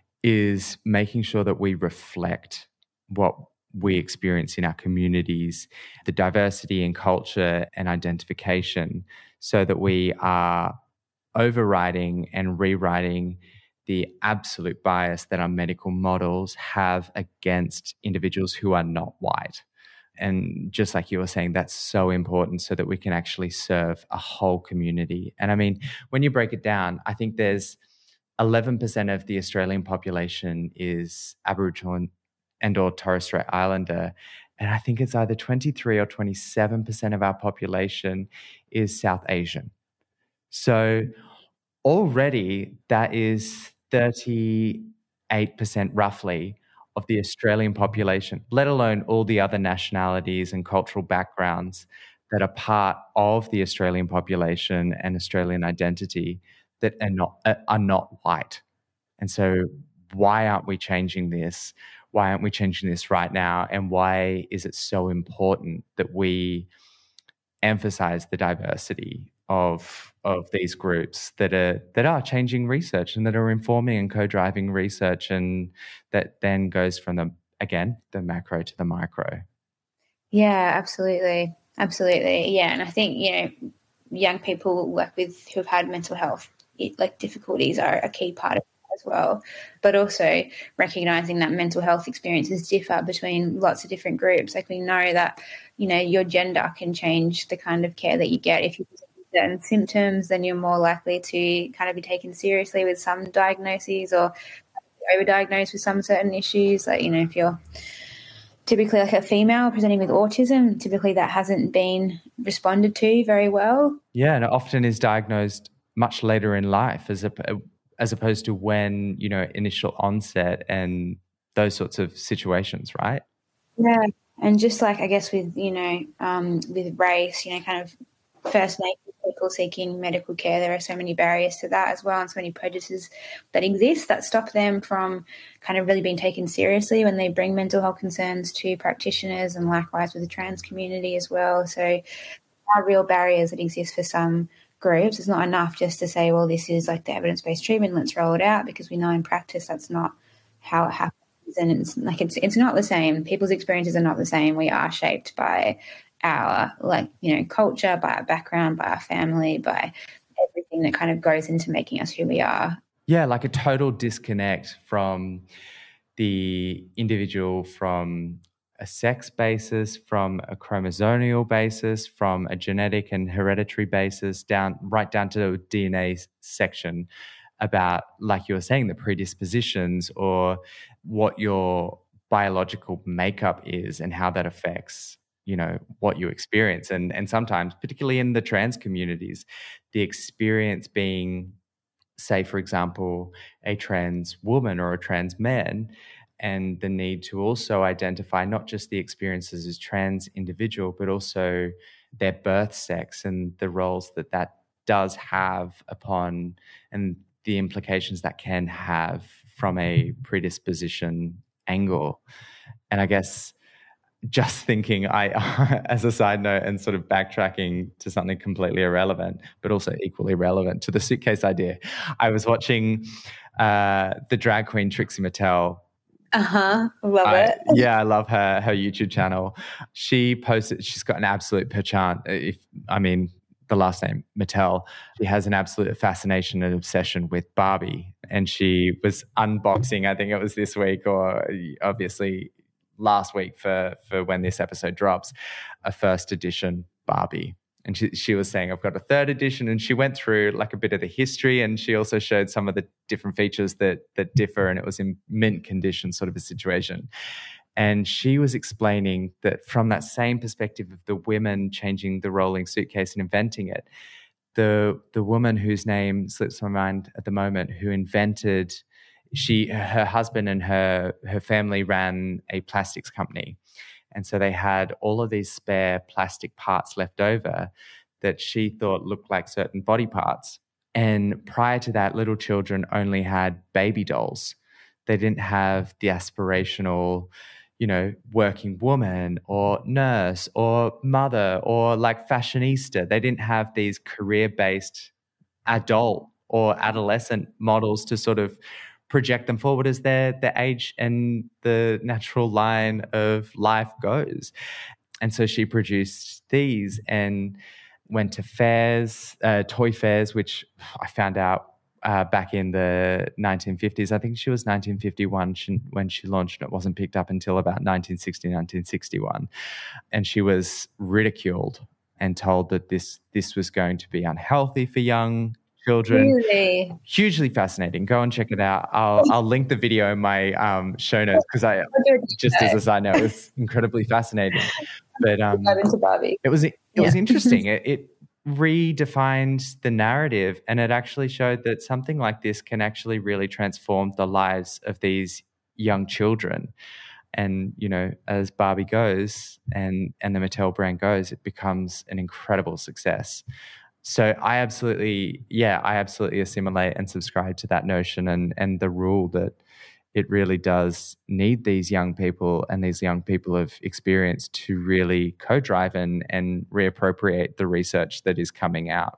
is making sure that we reflect what we experience in our communities, the diversity in culture and identification, so that we are overriding and rewriting the absolute bias that our medical models have against individuals who are not white. And just like you were saying, that's so important so that we can actually serve a whole community. And I mean, when you break it down, I think there's 11% of the Australian population is Aboriginal and or Torres Strait Islander. And I think it's either 23 or 27% of our population is South Asian. So already that is 38% roughly of the Australian population, let alone all the other nationalities and cultural backgrounds that are part of the Australian population and Australian identity that are not white. And so why aren't we changing this? Why aren't we changing this right now? And why is it so important that we emphasize the diversity of these groups that are changing research and that are informing and co-driving research, and that then goes from the macro to the micro. Yeah, absolutely. Absolutely. Yeah. And I think, young people work with who've had mental health difficulties are a key part of it as well. But also recognizing that mental health experiences differ between lots of different groups. Like we know that, your gender can change the kind of care that you get. If you present with certain symptoms, then you're more likely to kind of be taken seriously with some diagnoses or overdiagnosed with some certain issues. Like, if you're typically like a female presenting with autism, typically that hasn't been responded to very well. Yeah, and it often is diagnosed much later in life as opposed to when, initial onset and those sorts of situations, right? Yeah. And just like, I guess with, with race, kind of First Nations people seeking medical care, there are so many barriers to that as well, and so many prejudices that exist that stop them from kind of really being taken seriously when they bring mental health concerns to practitioners, and likewise with the trans community as well. So there are real barriers that exist for some groups. It's not enough just to say, well, this is like the evidence-based treatment, let's roll it out, because we know in practice that's not how it happens. And it's not the same. People's experiences are not the same. We are shaped by our culture, by our background, by our family, by everything that kind of goes into making us who we are. Yeah, like a total disconnect from the individual, from a sex basis, from a chromosomal basis, from a genetic and hereditary basis, right down to the DNA section, about, like you were saying, the predispositions or what your biological makeup is and how that affects what you experience. And sometimes, particularly in the trans communities, the experience being, say, for example, a trans woman or a trans man, and the need to also identify not just the experiences as trans individual, but also their birth sex and the roles that does have upon, and the implications that can have from a predisposition angle. And I guess, just thinking, as a side note and sort of backtracking to something completely irrelevant, but also equally relevant to the suitcase idea, I was watching the drag queen Trixie Mattel. Love it. Yeah, I love her YouTube channel. She posted, she's got an absolute penchant, the last name Mattel. She has an absolute fascination and obsession with Barbie. And she was unboxing, I think it was this week, or obviously last week for when this episode drops, a first edition Barbie. And she was saying, I've got a third edition. And she went through like a bit of the history, and she also showed some of the different features that differ, and it was in mint condition sort of a situation. And she was explaining that from that same perspective of the women changing the rolling suitcase and inventing it, the woman whose name slips my mind at the moment, who invented, her husband and her family ran a plastics company. And so they had all of these spare plastic parts left over that she thought looked like certain body parts. And prior to that, little children only had baby dolls. They didn't have the aspirational, working woman or nurse or mother or like fashionista. They didn't have these career-based adult or adolescent models to sort of project them forward as their age and the natural line of life goes. And so she produced these and went to fairs, toy fairs, which I found out back in the 1950s. I think she was 1951 when she launched, and it wasn't picked up until about 1960, 1961. And she was ridiculed and told that this was going to be unhealthy for young children. Really? Hugely fascinating. Go and check it out. I'll link the video in my show notes, because just as a side note, it was incredibly fascinating. But into Barbie. It was interesting. It redefined the narrative, and it actually showed that something like this can actually really transform the lives of these young children. And, as Barbie goes and the Mattel brand goes, it becomes an incredible success. So I absolutely assimilate and subscribe to that notion and the rule that it really does need these young people and these young people of experience to really co-drive and reappropriate the research that is coming out.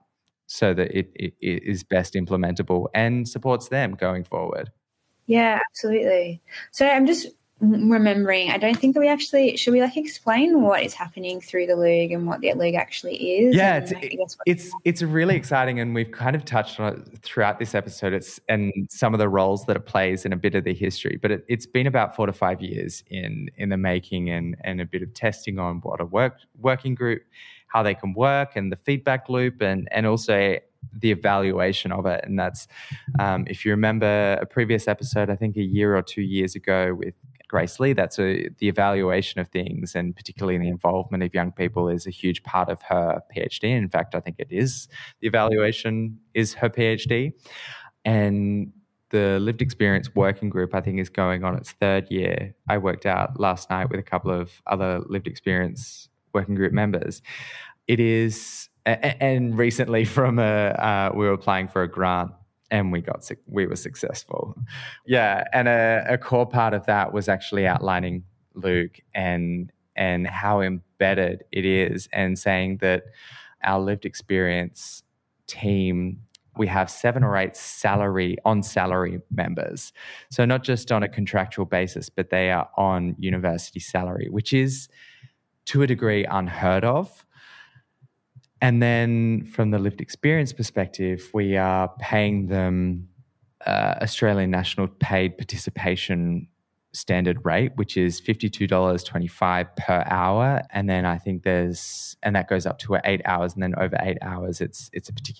so that it is best implementable and supports them going forward. Yeah, absolutely. So I'm just remembering, I don't think that we actually, should we explain what is happening through the Loog and what the Loog actually is? Yeah, it's really exciting, and we've kind of touched on it throughout this episode. And some of the roles that it plays and a bit of the history, but it's been about 4 to 5 years in the making, and a bit of testing on what a working group, how they can work, and the feedback loop, and also the evaluation of it. And that's if you remember a previous episode, I think a year or 2 years ago with Grace Lee, that's the evaluation of things, and particularly the involvement of young people is a huge part of her PhD. In fact, I think it is the evaluation is her PhD. And the lived experience working group, I think, is going on its 3rd year. I worked out last night with a couple of other lived experience working group members. It is, and recently we were applying for a grant, and we were successful. Yeah, and a core part of that was actually outlining Loog and how embedded it is, and saying that our lived experience team, we have 7 or 8 salary members. So not just on a contractual basis, but they are on university salary, which is to a degree unheard of. And then from the lived experience perspective, we are paying them Australian National Paid Participation Standard rate, which is $52.25 per hour. And then I think that goes up to 8 hours. And then over 8 hours, it's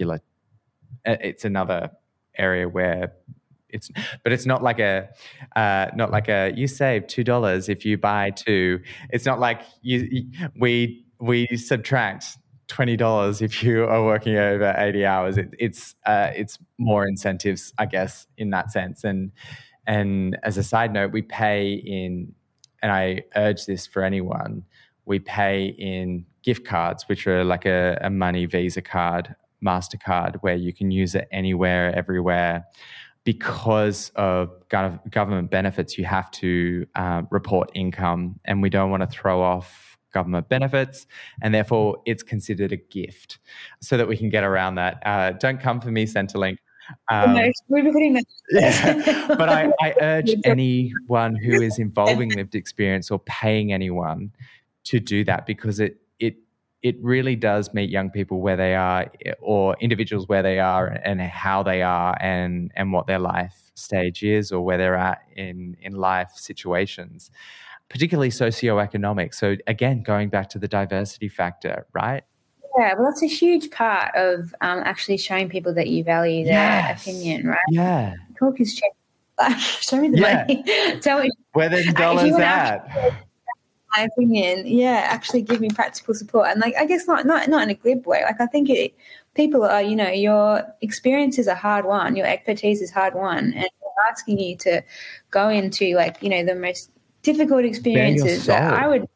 another area where it's not like a you save $2 if you buy 2. It's not like we subtract $20 if you are working over 80 hours. It's more incentives, I guess, in that sense. And as a side note, we pay in, and I urge this for anyone, we pay in gift cards, which are like a money Visa card, MasterCard, where you can use it anywhere, everywhere. Because of government benefits, you have to report income, and we don't want to throw off government benefits, and therefore it's considered a gift, so that we can get around that. Don't come for me, Centrelink. We'll be putting that. Yeah. But I urge anyone who is involving lived experience or paying anyone to do that, because it really does meet young people where they are, or individuals where they are, and how they are, and what their life stage is, or where they're at in life situations, particularly socioeconomic. So again, going back to the diversity factor, right? Yeah, well, that's a huge part of actually showing people that you value their opinion, right? Yeah. Talk is cheap. Show me the money. Tell me where the dollars at. My opinion, actually give me practical support, and I guess not in a glib way. I think people are, your experience is a hard one, your expertise is hard one, and they're asking you to go into the most difficult experiences that I would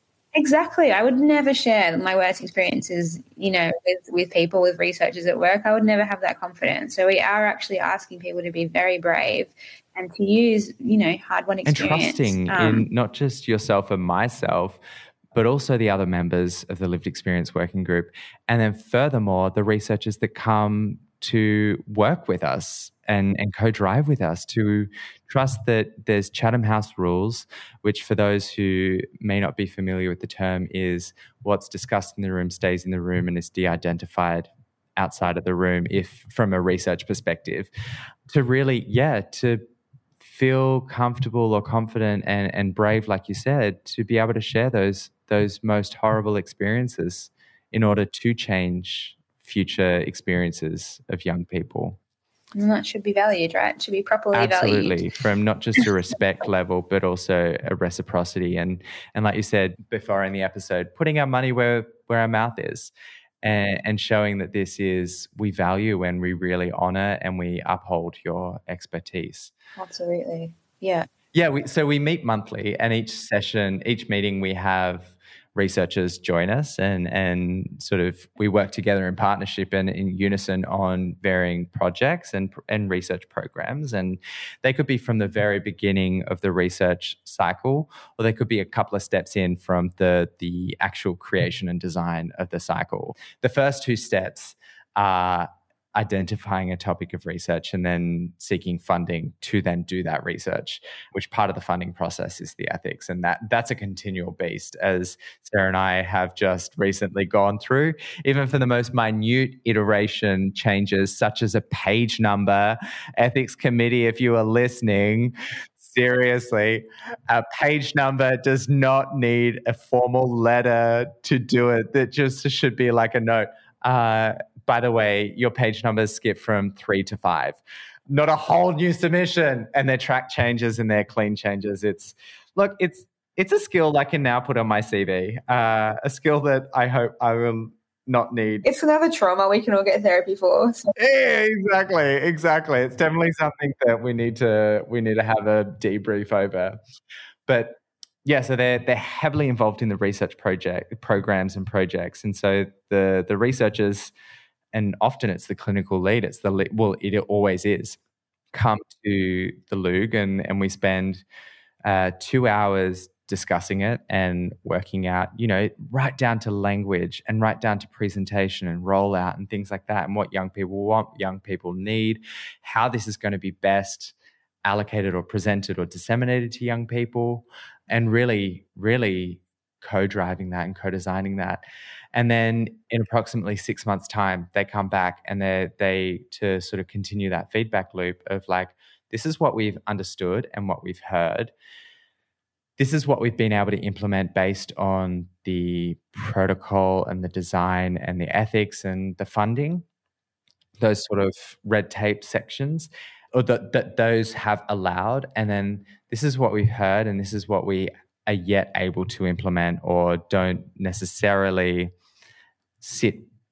never share my worst experiences, with people, with researchers at work. I would never have that confidence. So we are actually asking people to be very brave and to use, hard-won experience. And trusting in not just yourself and myself, but also the other members of the lived experience working group. And then furthermore, the researchers that come to work with us and co-drive with us, to trust that there's Chatham House rules, which for those who may not be familiar with the term is what's discussed in the room stays in the room and is de-identified outside of the room, if from a research perspective, to really, to feel comfortable or confident and brave, like you said, to be able to share those most horrible experiences in order to change future experiences of young people. And that should be valued, right? It should be properly valued. Absolutely, from not just a respect level, but also a reciprocity. And like you said before in the episode, putting our money where our mouth is, and showing that this is, we value and we really honour and we uphold your expertise. Absolutely, yeah. Yeah, so we meet monthly, and each meeting we have researchers join us, and sort of we work together in partnership and in unison on varying projects and research programs. And they could be from the very beginning of the research cycle, or they could be a couple of steps in from the actual creation and design of the cycle. The first 2 steps are identifying a topic of research and then seeking funding to then do that research, which part of the funding process is the ethics. And that's a continual beast, as Sarah and I have just recently gone through, even for the most minute iteration changes, such as a page number. Ethics committee, if you are listening, seriously, a page number does not need a formal letter to do it. That just should be like a note. By the way, your page numbers skip from 3 to 5. Not a whole new submission, and their track changes and their clean changes. It's a skill I can now put on my CV. A skill that I hope I will not need. It's another trauma we can all get therapy for. So. Yeah, exactly. It's definitely something that we need to have a debrief over. But yeah, so they're heavily involved in the research programs and projects, and so the researchers, and often it's the clinical lead. It always is. Come to the LUG and we spend 2 hours discussing it and working out, right down to language and right down to presentation and rollout and things like that, and what young people want, young people need, how this is going to be best allocated or presented or disseminated to young people, and really, really co-driving that and co-designing that. And then in approximately 6 months' time, they come back and they to sort of continue that feedback loop of like, this is what we've understood and what we've heard. This is what we've been able to implement based on the protocol and the design and the ethics and the funding, those sort of red tape sections, or that those have allowed. And then this is what we've heard, and this is what we are yet able to implement or don't necessarily sit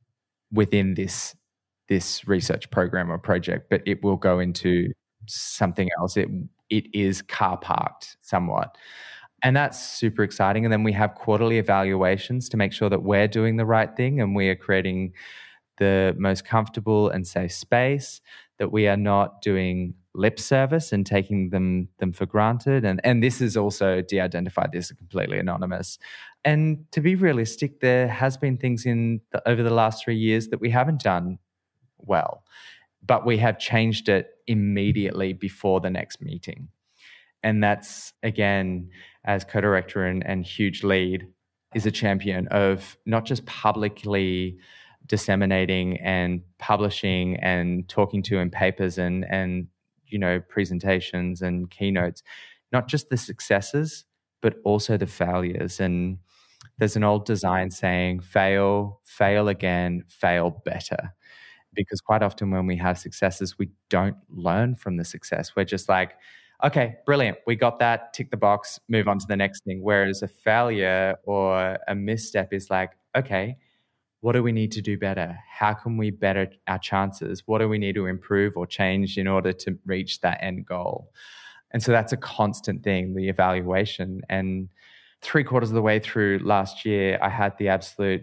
within this research program or project, but it will go into something else. It is car parked somewhat. And that's super exciting. And then we have quarterly evaluations to make sure that we're doing the right thing and we are creating the most comfortable and safe space, that we are not doing lip service and taking them for granted. And this is also de-identified. This is completely anonymous. And to be realistic, there has been things over the last 3 years that we haven't done well, but we have changed it immediately before the next meeting. And that's, again, as co-director and huge lead, is a champion of not just publicly disseminating and publishing and talking to in papers and presentations and keynotes, not just the successes, but also the failures. And there's an old design saying, fail again, fail better. Because quite often when we have successes, we don't learn from the success. We're just like, okay, brilliant, we got that, tick the box, move on to the next thing. Whereas a failure or a misstep is like, okay, what do we need to do better? How can we better our chances? What do we need to improve or change in order to reach that end goal? And so that's a constant thing, the evaluation. And 3/4 of the way through last year, I had the absolute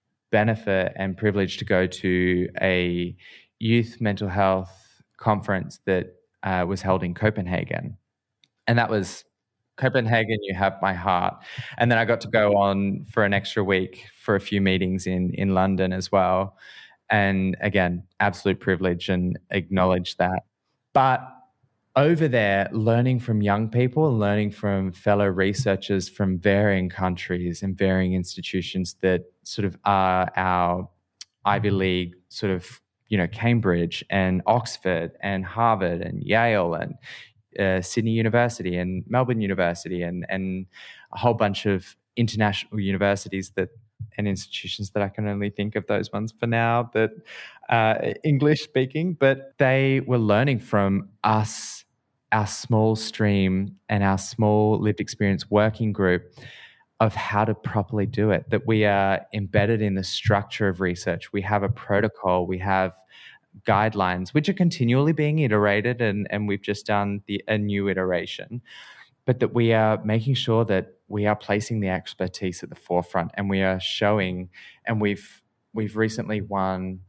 benefit and privilege to go to a youth mental health conference that was held in Copenhagen. And that was Copenhagen, you have my heart. And then I got to go on for an extra week for a few meetings in London as well. And again, absolute privilege, and acknowledge that. But over there, learning from young people, learning from fellow researchers from varying countries and varying institutions that sort of are our Ivy League sort of, Cambridge and Oxford and Harvard and Yale and Sydney University and Melbourne University and a whole bunch of international universities and institutions that I can only think of those ones for now that English speaking, but they were learning from us, our small stream and our small lived experience working group, of how to properly do it, that we are embedded in the structure of research. We have a protocol, we have guidelines, which are continually being iterated, and we've just done a new iteration, but that we are making sure that we are placing the expertise at the forefront, and we are showing, and we've recently won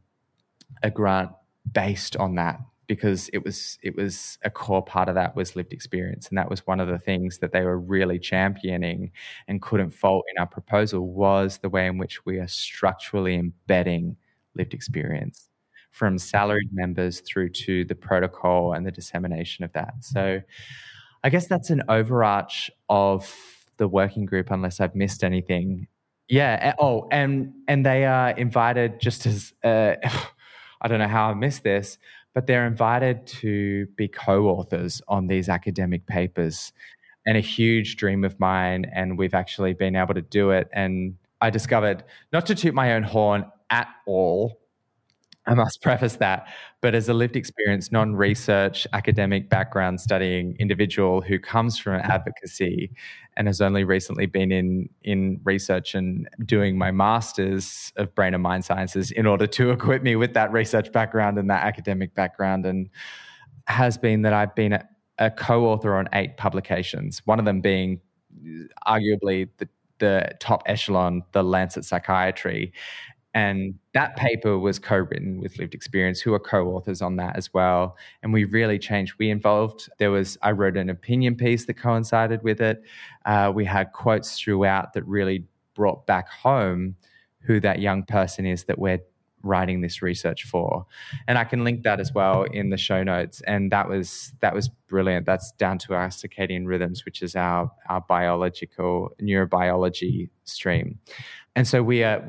a grant based on that, because it was a core part of that was lived experience. And that was one of the things that they were really championing and couldn't fault in our proposal, was the way in which we are structurally embedding lived experience. from salaried members through to the protocol and the dissemination of that. So I guess that's an overarch of the working group, unless I've missed anything. Yeah. Oh, and they are invited just as I don't know how I missed this, but they're invited to be co-authors on these academic papers. And a huge dream of mine, and we've actually been able to do it. And I discovered, not to toot my own horn at all, I must preface that, but as a lived experience, non-research, academic background studying individual who comes from advocacy and has only recently been in research and doing my master's of brain and mind sciences in order to equip me with that research background and that academic background, and has been that I've been a co-author on 8 publications, one of them being arguably the top echelon, the Lancet Psychiatry. And that paper was co-written with Lived Experience, who are co-authors on that as well. And we really changed. I wrote an opinion piece that coincided with it. We had quotes throughout that really brought back home who that young person is that we're writing this research for. And I can link that as well in the show notes. And that was brilliant. That's down to our circadian rhythms, which is our biological neurobiology stream. And so we are,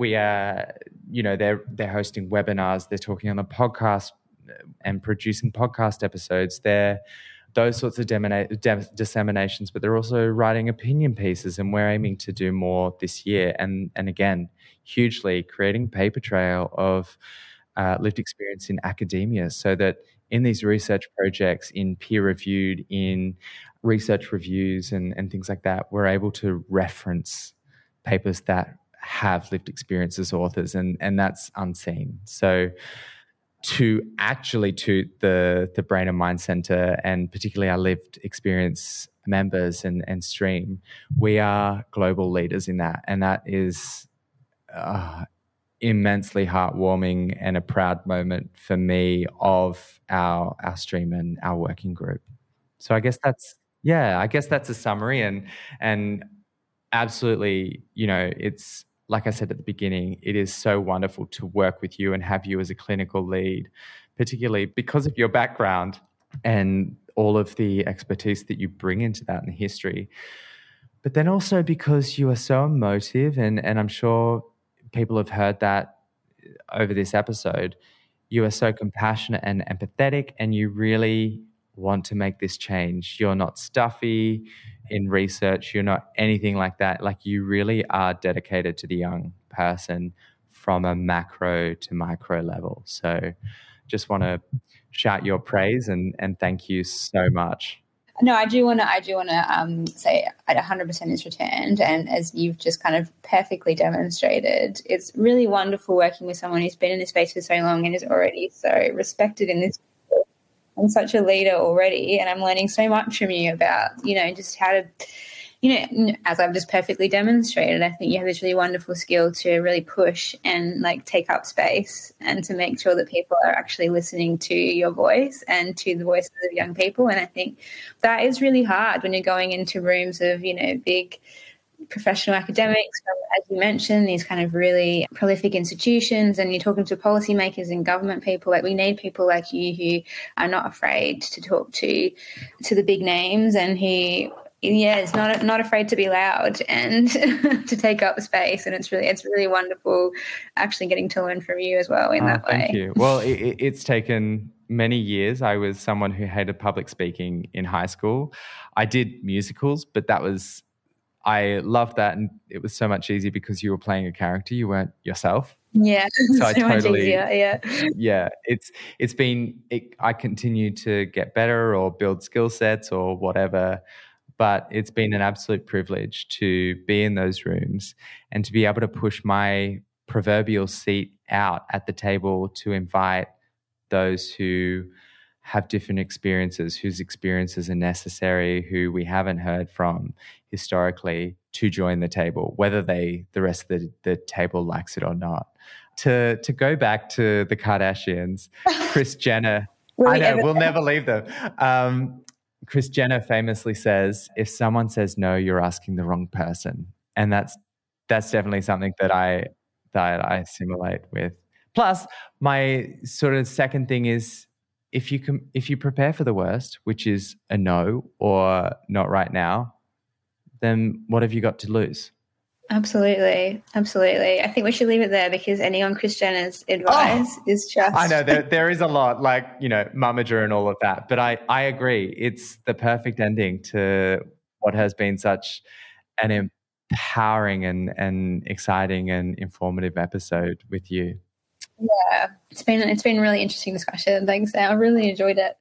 they're hosting webinars, they're talking on the podcast and producing podcast episodes. They're those sorts of disseminations, but they're also writing opinion pieces, and we're aiming to do more this year. And again, hugely creating a paper trail of lived experience in academia, so that in these research projects, in peer-reviewed, in research reviews and things like that, we're able to reference papers that have lived experience as authors, and that's unseen. So to actually toot the Brain and Mind Centre, and particularly our lived experience members and stream, we are global leaders in that. And that is immensely heartwarming and a proud moment for me of our stream and our working group. So I guess that's a summary, and absolutely, it's, like I said at the beginning, it is so wonderful to work with you and have you as a clinical lead, particularly because of your background and all of the expertise that you bring into that and history. But then also because you are so emotive, and I'm sure people have heard that over this episode, you are so compassionate and empathetic, and you really want to make this change. You're not stuffy in research. You're not anything like that. Like, you really are dedicated to the young person from a macro to micro level. So just want to shout your praise and thank you so much. No, I do want to say at 100% is returned. And as you've just kind of perfectly demonstrated, it's really wonderful working with someone who's been in this space for so long and is already so respected in this. I'm such a leader already, and I'm learning so much from you about, just how to, as I've just perfectly demonstrated. I think you have this really wonderful skill to really push and take up space, and to make sure that people are actually listening to your voice and to the voices of young people. And I think that is really hard when you're going into rooms of, big professional academics, as you mentioned, these kind of really prolific institutions, and you're talking to policymakers and government people. We need people like you who are not afraid to talk to the big names, and who is not afraid to be loud and to take up space. And it's really wonderful actually getting to learn from you as well in that way. Thank you. Well, it's taken many years. I was someone who hated public speaking in high school. I did musicals, but I loved that, and it was so much easier because you were playing a character, you weren't yourself. Yeah, so much easier. Yeah. I continue to get better or build skill sets or whatever, but it's been an absolute privilege to be in those rooms and to be able to push my proverbial seat out at the table to invite those who have different experiences, whose experiences are necessary, who we haven't heard from historically, to join the table, whether the rest of the table likes it or not. To go back to the Kardashians, Kris Jenner, we'll never leave them. Kris Jenner famously says, if someone says no, you're asking the wrong person. And that's definitely something that I assimilate with. Plus, my sort of second thing is if you prepare for the worst, which is a no or not right now, then what have you got to lose? Absolutely. I think we should leave it there because ending on Kris Jenner's advice is just... I know there is a lot, like, you know, Mamager and all of that, but I agree. It's the perfect ending to what has been such an empowering and exciting and informative episode with you. Yeah, it's been a really interesting discussion. Thanks, Sam. I really enjoyed it.